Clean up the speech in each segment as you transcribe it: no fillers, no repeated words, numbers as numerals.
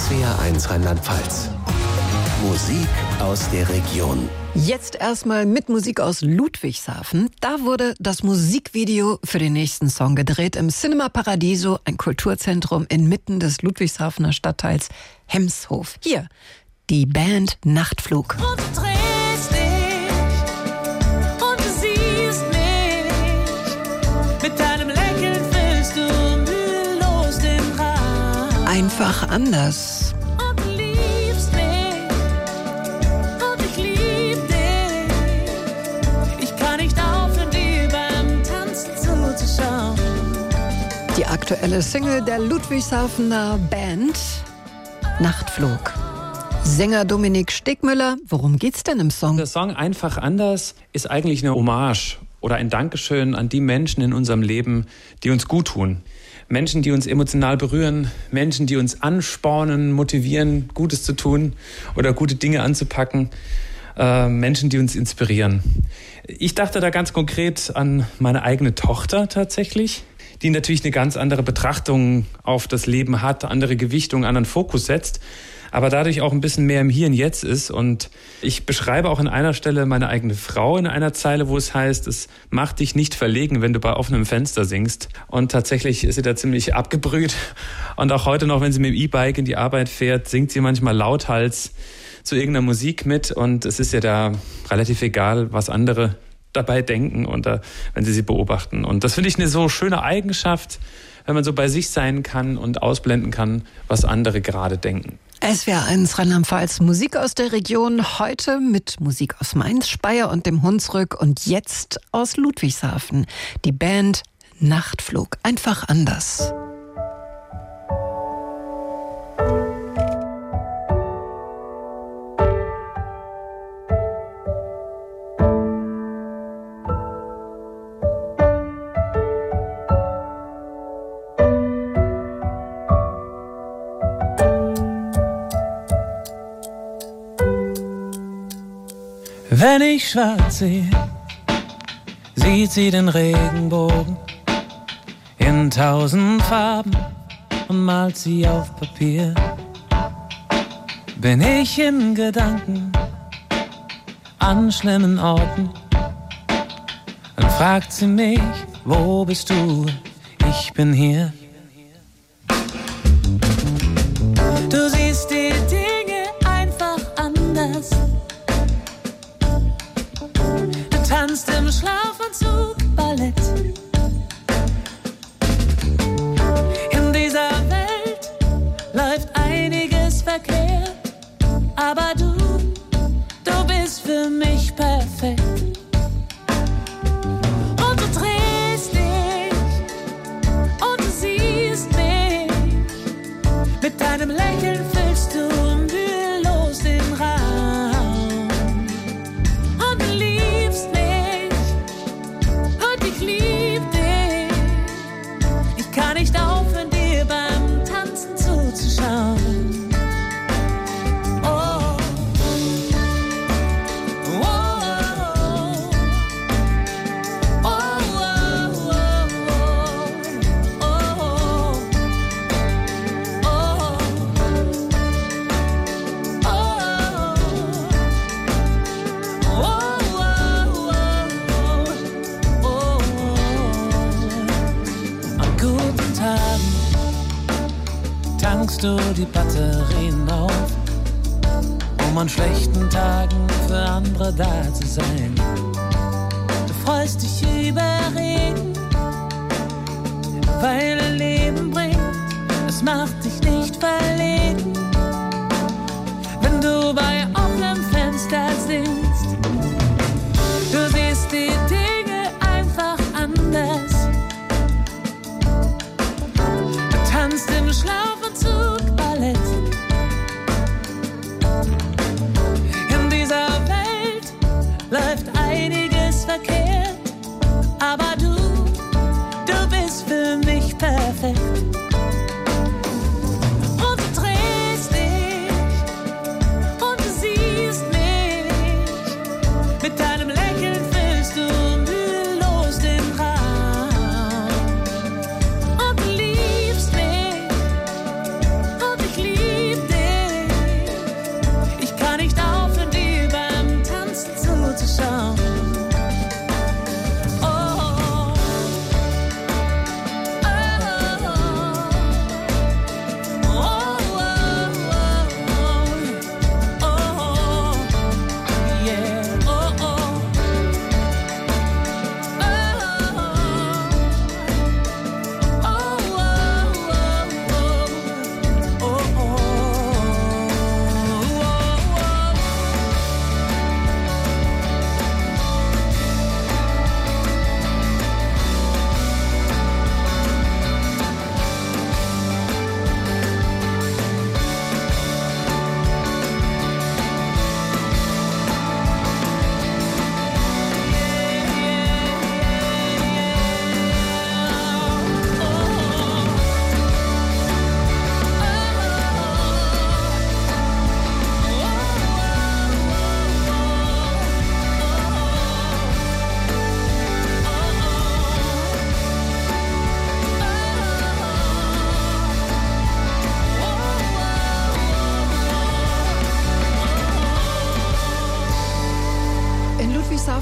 SWR1 Rheinland-Pfalz. Musik aus der Region. Jetzt erstmal mit Musik aus Ludwigshafen. Da wurde das Musikvideo für den nächsten Song gedreht im Cinema Paradiso, ein Kulturzentrum inmitten des Ludwigshafener Stadtteils Hemshof. Hier die Band Nachtflug. Und du drehst dich und du siehst mich. Mit deinem Lächeln füllst du mühelos den Raum. Einfach anders. Und du liebst mich und ich lieb dich. Ich kann nicht aufhören, dir beim Tanzen zuzuschauen. Die aktuelle Single der Ludwigshafener Band Nachtflug. Sänger Dominik Stegmüller, worum geht's denn im Song? Der Song Einfach anders ist eigentlich eine Hommage oder ein Dankeschön an die Menschen in unserem Leben, die uns gut tun. Menschen, die uns emotional berühren, Menschen, die uns anspornen, motivieren, Gutes zu tun oder gute Dinge anzupacken, Menschen, die uns inspirieren. Ich dachte da ganz konkret an meine eigene Tochter tatsächlich, die natürlich eine ganz andere Betrachtung auf das Leben hat, andere Gewichtung, anderen Fokus setzt, aber dadurch auch ein bisschen mehr im Hier und Jetzt ist. Und ich beschreibe auch an einer Stelle meine eigene Frau in einer Zeile, wo es heißt, es macht dich nicht verlegen, wenn du bei offenem Fenster singst. Und tatsächlich ist sie da ziemlich abgebrüht. Und auch heute noch, wenn sie mit dem E-Bike in die Arbeit fährt, singt sie manchmal lauthals zu irgendeiner Musik mit. Und es ist ja da relativ egal, was andere dabei denken und wenn sie beobachten. Und das finde ich eine so schöne Eigenschaft, wenn man so bei sich sein kann und ausblenden kann, was andere gerade denken. SWR1 Rheinland-Pfalz, Musik aus der Region, heute mit Musik aus Mainz, Speyer und dem Hunsrück und jetzt aus Ludwigshafen. Die Band Nachtflug, einfach anders. Wenn ich schwarz sehe, sieht sie den Regenbogen in 1000 Farben und malt sie auf Papier. Bin ich in Gedanken an schlimmen Orten, dann fragt sie mich, wo bist du? Ich bin hier. Du siehst die Dinge einfach anders. Tanzt im Schlafanzug Ballett. In dieser Welt läuft einiges verkehrt, aber du bist für mich perfekt. Und du drehst dich und du siehst mich. Mit deinem Lächeln füllst du mühelos den Raum. Und du liebst mich. Kann nicht aufhören, dir beim Tanzen zuzuschauen. Oh. Oh. Oh. Oh. Oh. Tankst du die Batterien auf, um an schlechten Tagen für andere da zu sein. Du freust dich über Regen, weil Leben bringt, es macht dich nicht verlegen. Wenn du bei offenem Fenster singst, du siehst die Dinge einfach anders. Du tanzt im Schlafanzug Ballett. In dieser Welt läuft einiges verkehrt, aber du bist für mich perfekt. Und du drehst dich und du siehst mich.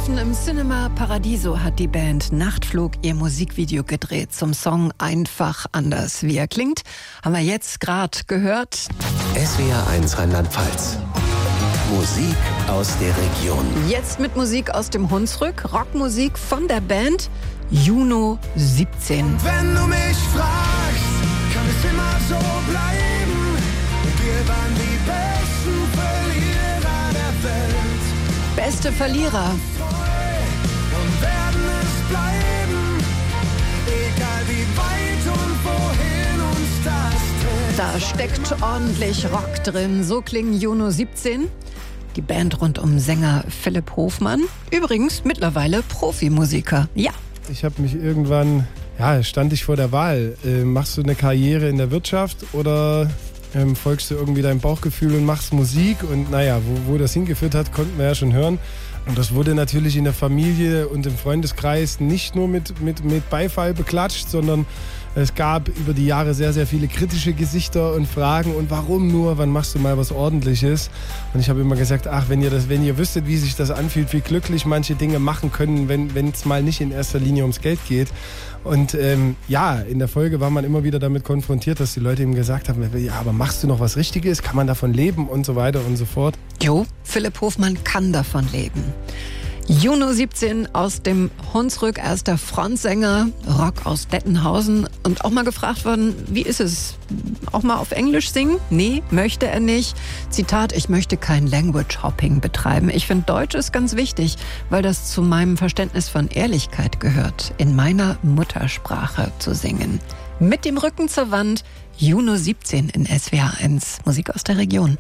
Ludwigshafen im Cinema Paradiso hat die Band Nachtflug ihr Musikvideo gedreht zum Song Einfach anders. Wie er klingt, haben wir jetzt gerade gehört. SWR 1 Rheinland-Pfalz. Musik aus der Region. Jetzt mit Musik aus dem Hunsrück, Rockmusik von der Band Juno 17. Wenn du mich fragst, kann es immer so bleiben. Wir waren die besten Verlierer der Welt. Beste Verlierer. Und werden es bleiben, egal wie weit und wohin uns das trägt. Da steckt ordentlich Rock drin. So klingen Juno 17. Die Band rund um Sänger Philipp Hofmann. Übrigens mittlerweile Profimusiker. Ja. Ich habe mich irgendwann, stand ich vor der Wahl. Machst du eine Karriere in der Wirtschaft oder folgst du irgendwie deinem Bauchgefühl und machst Musik? Und wo das hingeführt hat, konnten wir ja schon hören. Und das wurde natürlich in der Familie und im Freundeskreis nicht nur mit Beifall beklatscht, sondern es gab über die Jahre sehr, sehr viele kritische Gesichter und Fragen. Und warum nur? Wann machst du mal was Ordentliches? Und ich habe immer gesagt, wenn ihr wüsstet, wie sich das anfühlt, wie glücklich manche Dinge machen können, wenn es mal nicht in erster Linie ums Geld geht. Und in der Folge war man immer wieder damit konfrontiert, dass die Leute ihm gesagt haben, ja, aber machst du noch was Richtiges? Kann man davon leben? Und so weiter und so fort. Jo, Philipp Hofmann kann davon leben. Juno 17 aus dem Hunsrück, er ist der Frontsänger, Rock aus Dettenhausen und auch mal gefragt worden, wie ist es, auch mal auf Englisch singen? Nee, möchte er nicht. Zitat, ich möchte kein Language Hopping betreiben. Ich finde Deutsch ist ganz wichtig, weil das zu meinem Verständnis von Ehrlichkeit gehört, in meiner Muttersprache zu singen. Mit dem Rücken zur Wand, Juno 17 in SWR 1, Musik aus der Region.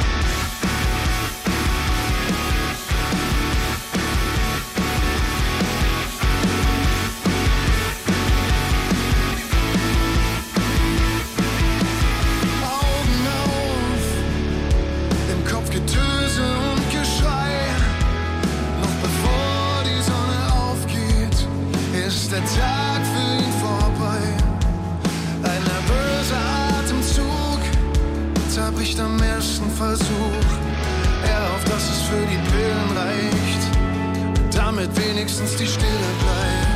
Der Tag für ihn vorbei. Ein nervöser Atemzug zerbricht am ersten Versuch. Er hofft, dass es für die Pillen reicht, damit wenigstens die Stille bleibt.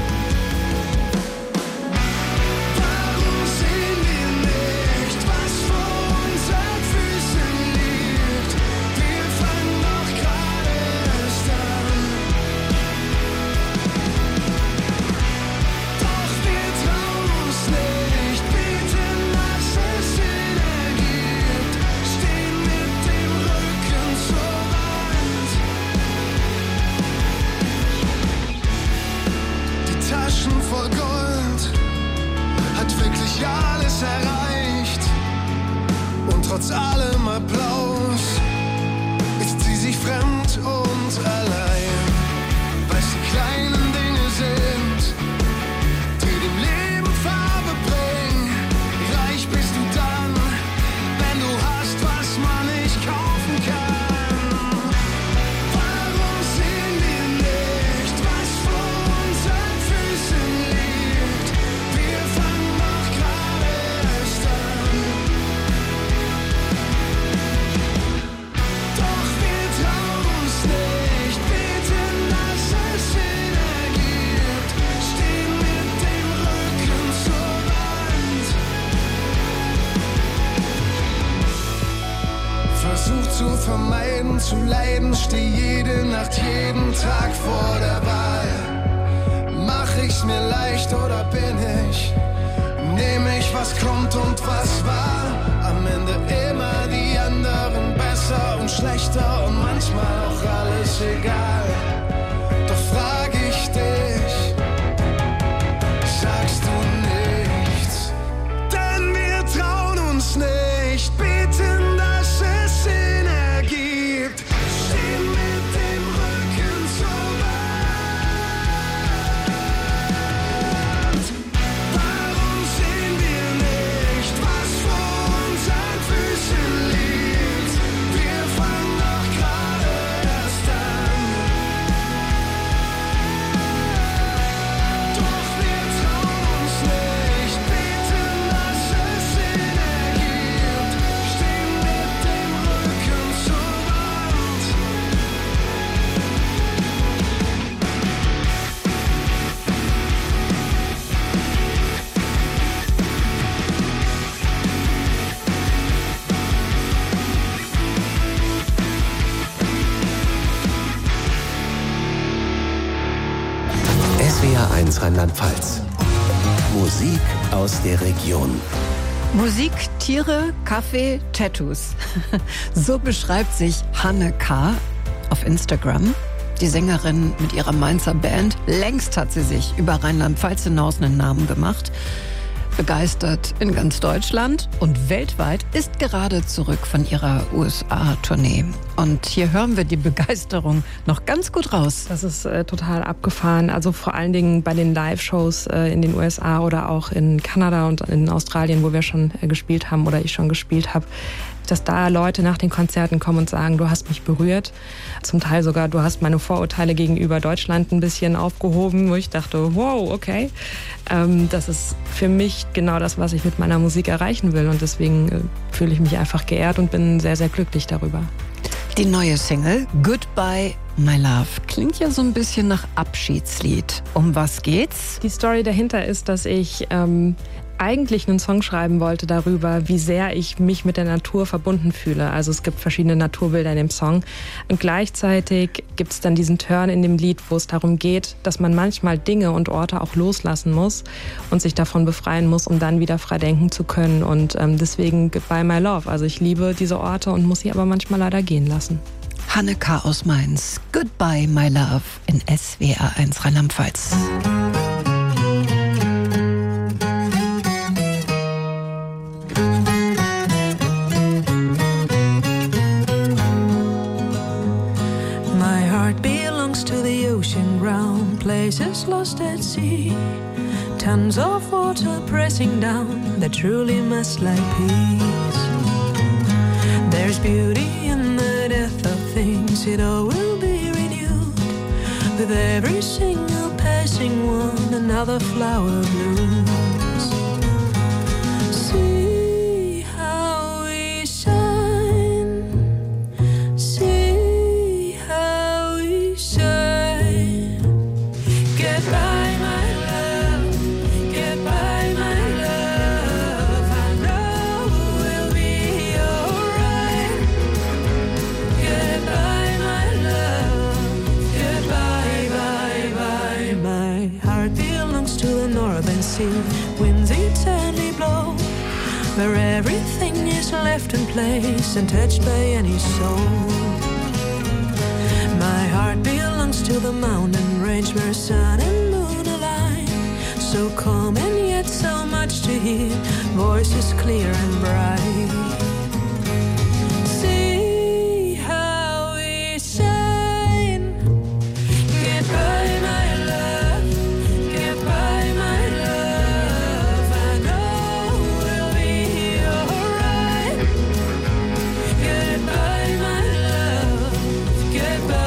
Warum sehen wir nicht, was vor unseren Füßen liegt? Wir fangen doch gerade erst an. Voll Gold, hat wirklich alles erreicht. Und trotz allem Applaus ist sie sich fremd und allein. Weil's die kleinen Dinge sind, die dem Leben Farbe bringen. Reich bist du dann, wenn du hast, was man nicht kaufen kann. Warum sehen wir nicht, was vor unseren Füßen liegt? Wir fangen doch gerade erst an. Doch wir trauen uns nicht, beten, dass es Sinn ergibt. Stehen mit dem Rücken zur Wand. Versuch zu vermeiden, zu leiden, steh jede Nacht, jeden Tag vor der Wahl. Mach ich's mir leicht oder bin ich? Nehm ich, was kommt und was war? Am Ende immer die anderen besser und schlechter und manchmal auch alles egal. Doch frag ich dich, sagst du nichts? Denn wir trauen uns nicht, beten, dass es Sinn ergibt. Stehen mit dem Rücken zur Wand. Warum sehen wir nicht, was vor unseren Füßen liegt? Wir fangen doch gerade erst an. Rheinland-Pfalz. Musik aus der Region. Musik, Tiere, Kaffee, Tattoos. So beschreibt sich Hanne K. auf Instagram. Die Sängerin mit ihrer Mainzer Band. Längst hat sie sich über Rheinland-Pfalz hinaus einen Namen gemacht. Begeistert in ganz Deutschland und weltweit, ist gerade zurück von ihrer USA-Tournee. Und hier hören wir die Begeisterung noch ganz gut raus. Das ist total abgefahren. Also vor allen Dingen bei den Live-Shows in den USA oder auch in Kanada und in Australien, wo wir schon gespielt haben oder ich schon gespielt habe, dass da Leute nach den Konzerten kommen und sagen, du hast mich berührt. Zum Teil sogar, du hast meine Vorurteile gegenüber Deutschland ein bisschen aufgehoben, wo ich dachte, wow, okay. Das ist für mich genau das, was ich mit meiner Musik erreichen will. Und deswegen fühle ich mich einfach geehrt und bin sehr, sehr glücklich darüber. Die neue Single, Goodbye, My Love, klingt ja so ein bisschen nach Abschiedslied. Um was geht's? Die Story dahinter ist, dass ich eigentlich einen Song schreiben wollte darüber, wie sehr ich mich mit der Natur verbunden fühle. Also es gibt verschiedene Naturbilder in dem Song. Und gleichzeitig gibt es dann diesen Turn in dem Lied, wo es darum geht, dass man manchmal Dinge und Orte auch loslassen muss und sich davon befreien muss, um dann wieder frei denken zu können. Und deswegen Goodbye My Love. Also ich liebe diese Orte und muss sie aber manchmal leider gehen lassen. Hanne K. aus Mainz, Goodbye My Love in SWR 1 Rheinland-Pfalz. Places lost at sea, tons of water pressing down that truly must like peace. There's beauty in the death of things, it all will be renewed. With every single passing one, another flower blooms. See how we shine, see how we shine. Goodbye, my love. Goodbye, my love. I know we'll be alright. Goodbye, my love. Goodbye, bye, bye. My heart belongs to the northern sea. Winds eternally blow, where everything is left in place and touched by any soul. My heart belongs to the mountain range where sun and moon align. So calm and yet so much to hear, voices clear and bright. See how we shine. Goodbye, my love. Goodbye, my love. I know we'll be alright. Goodbye, my love. Goodbye.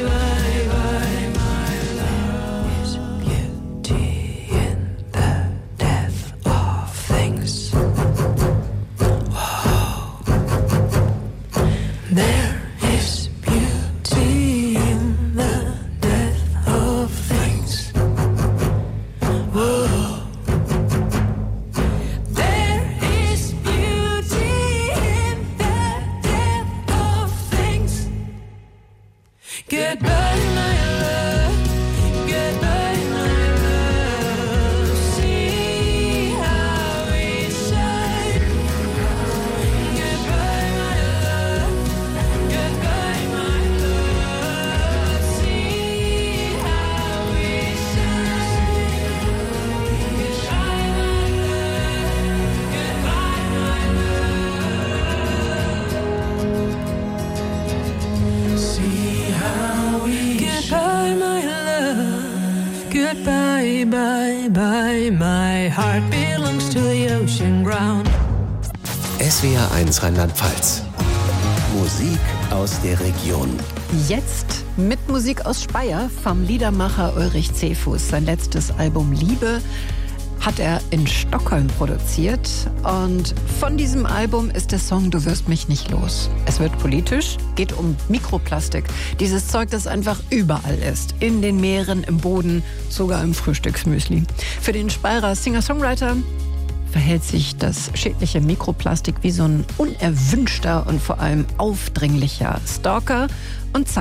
Goodbye, bye, bye, my heart belongs to the ocean ground. SWR 1 Rheinland-Pfalz. Musik aus der Region. Jetzt mit Musik aus Speyer vom Liedermacher Ulrich Zefus. Sein letztes Album Liebe hat er in Stockholm produziert. Und von diesem Album ist der Song Du wirst mich nicht los. Es wird politisch, geht um Mikroplastik. Dieses Zeug, das einfach überall ist. In den Meeren, im Boden, sogar im Frühstücksmüsli. Für den Speyerer Singer-Songwriter verhält sich das schädliche Mikroplastik wie so ein unerwünschter und vor allem aufdringlicher Stalker. Und zack,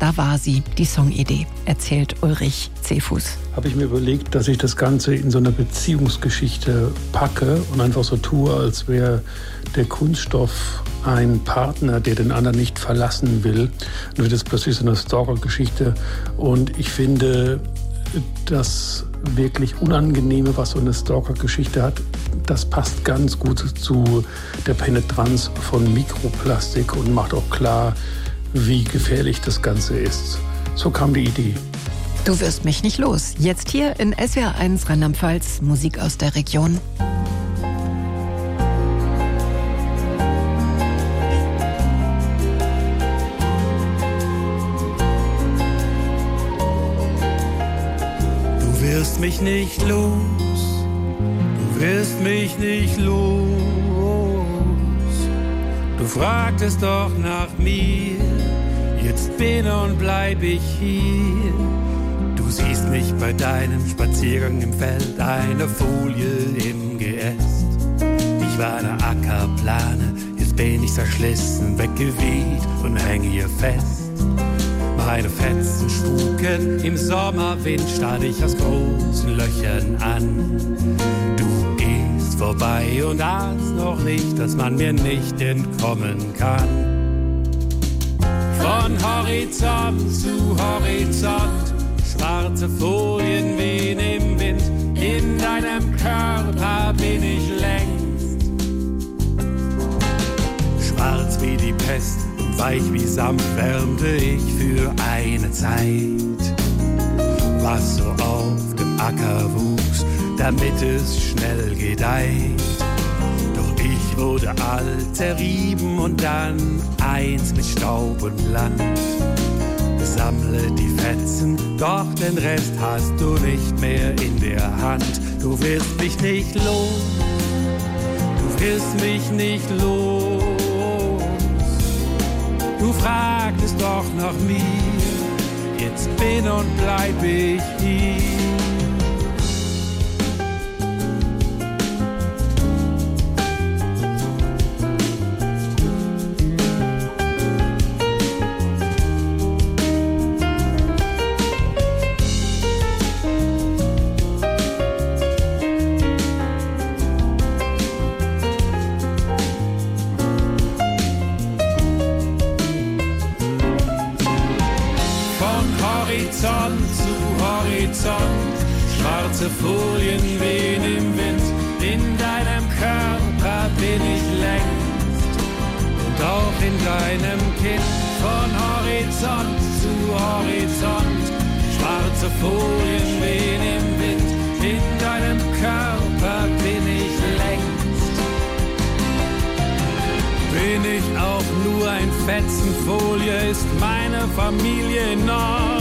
da war sie, die Songidee, erzählt Ulrich Zefus. Habe ich mir überlegt, dass ich das Ganze in so eine Beziehungsgeschichte packe und einfach so tue, als wäre der Kunststoff ein Partner, der den anderen nicht verlassen will. Dann wird es plötzlich so eine Stalker-Geschichte. Und ich finde, das wirklich Unangenehme, was so eine Stalker-Geschichte hat, das passt ganz gut zu der Penetranz von Mikroplastik und macht auch klar, wie gefährlich das Ganze ist. So kam die Idee. Du wirst mich nicht los. Jetzt hier in SWR 1 Rheinland-Pfalz, Musik aus der Region. Du wirst mich nicht los, du wirst mich nicht los. Du fragtest doch nach mir, jetzt bin und bleib ich hier. Du siehst mich bei deinem Spaziergang im Feld, eine Folie im Geäst. Ich war eine Ackerplane, jetzt bin ich zerschlissen, weggeweht und hänge hier fest. Meine Fetzen spuken, im Sommerwind starr dich aus großen Löchern an. Du gehst vorbei und ahnst noch nicht, dass man mir nicht entkommen kann. Von Horizont zu Horizont, schwarze Folien wehen im Wind, in deinem Körper bin ich längst. Schwarz wie die Pest und weich wie Samt wärmte ich für eine Zeit. Was so auf dem Acker wuchs, damit es schnell gedeiht. Doch ich wurde alt, zerrieben und dann eins mit Staub und Land. Sammle die Fetzen, doch den Rest hast du nicht mehr in der Hand. Du wirst mich nicht los, du wirst mich nicht los. Du fragtest doch nach mir, jetzt bin und bleib ich hier. Schwarze Folien wehen im Wind, in deinem Körper bin ich längst. Und auch in deinem Kinn, von Horizont zu Horizont. Schwarze Folien wehen im Wind, in deinem Körper bin ich längst. Bin ich auch nur ein Fetzen Folie, ist meine Familie enorm.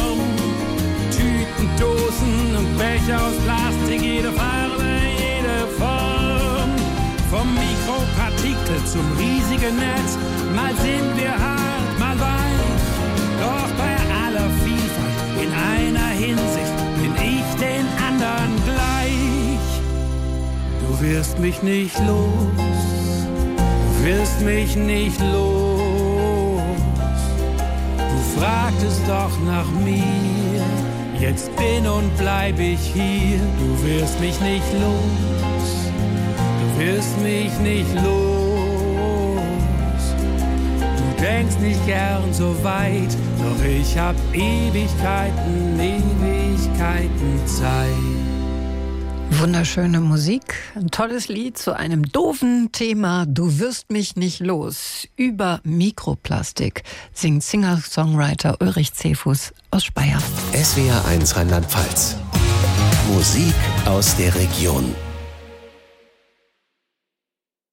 Dosen und Becher aus Plastik, jede Farbe, jede Form. Vom Mikropartikel zum riesigen Netz, mal sind wir hart, mal weich. Doch bei aller Vielfalt in einer Hinsicht bin ich den anderen gleich. Du wirst mich nicht los, du wirst mich nicht los. Du fragtest doch nach mir, jetzt bin und bleib ich hier. Du wirst mich nicht los, du wirst mich nicht los. Du denkst nicht gern so weit, doch ich hab Ewigkeiten, Ewigkeiten Zeit. Wunderschöne Musik, ein tolles Lied zu einem doofen Thema. Du wirst mich nicht los. Über Mikroplastik singt Singer-Songwriter Ulrich Zefus aus Speyer. SWR 1 Rheinland-Pfalz. Musik aus der Region.